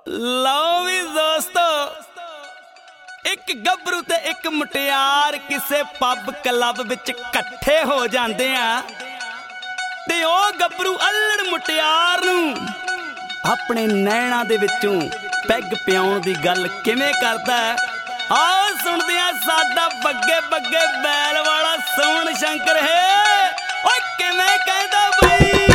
ਲਓ ਵੀ ਦੋਸਤੋ, ਇੱਕ ਗੱਭਰੂ ਤੇ ਇੱਕ ਮੁਟਿਆਰ ਕਿਸੇ ਪੱਬ ਕਲੱਬ ਵਿੱਚ ਇਕੱਠੇ ਹੋ ਜਾਂਦੇ ਆ ਤੇ ਉਹ ਗੱਭਰੂ ਅਲੜ ਮੁਟਿਆਰ ਨੂੰ ਆਪਣੇ ਨੈਣਾਂ ਦੇ ਵਿੱਚੋਂ ਪੈਗ ਪਿਆਉਣ ਦੀ ਗੱਲ ਕਿਵੇਂ ਕਰਦਾ ਹੈ। ਆਓ ਸੁਣਦੇ ਆ ਸਾਡਾ ਬੱਗੇ ਬੱਗੇ ਬੈਲ ਵਾਲਾ ਸੋਹਣ ਸ਼ੰਕਰ ਹੈ ਓਏ ਕਿਵੇਂ ਕਹਿੰਦਾ ਬਈ।